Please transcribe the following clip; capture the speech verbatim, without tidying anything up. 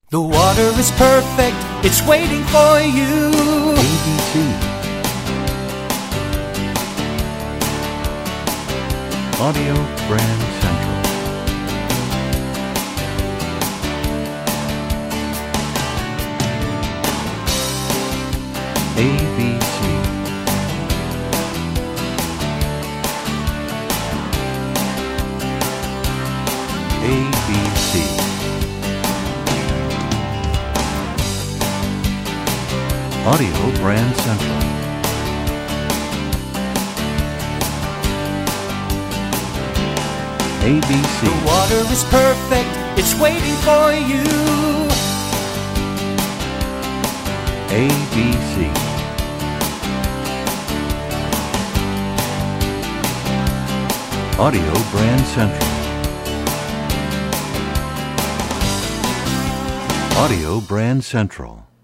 The water is perfect, it's waiting for you. A B C. Audio Brand Central. A B C. A B C. Audio Brand Central. A B C. The water is perfect, it's waiting for you. A B C. Audio Brand Central. Audio Brand Central.